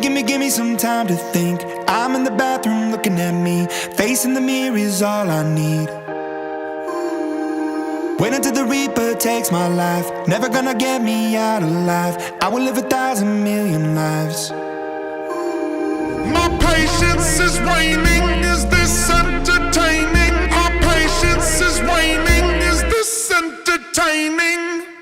Give me some time to think. I'm in the bathroom looking at me. Facing the mirror is all I need. Wait until the Reaper takes my life. Never gonna get me out alive. I will live 1,000 million lives. My patience is waning. Is this entertaining? My patience is waning. Is this entertaining?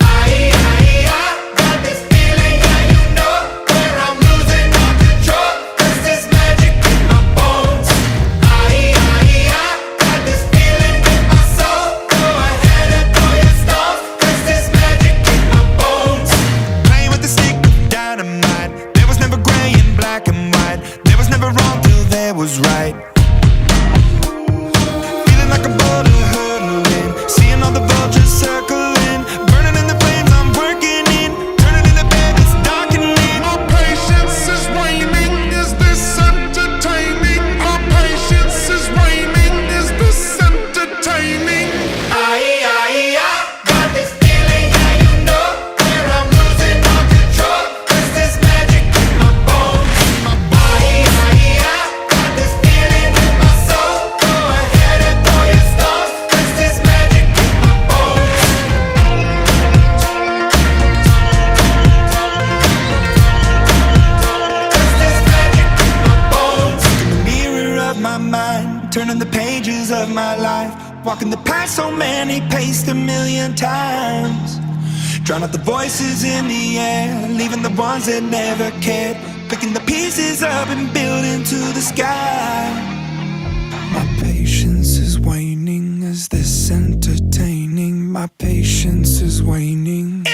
Was right. Feeling like a boulder hurtling, seeing all the vultures circling, burning in the flames I'm working in, turning into bed it's darkening. My patience is waning. Is this entertaining? My patience is waning. Is this entertaining? I got this feeling, yeah, you know, where I'm losing all control. 'Cause there's magic in my bones. I got this feeling in my soul. Go ahead and throw your stones. 'Cause there's magic in my bones. 'Cause there's magic in my bones. In the mirror of my mind, turning the pages of my life, walking the path so many paced 1,000,000 times. Drown out the voices in the air, leaving the ones that never cared, picking the pieces up and building to the sky. My patience is waning. Is this entertaining? My patience is waning.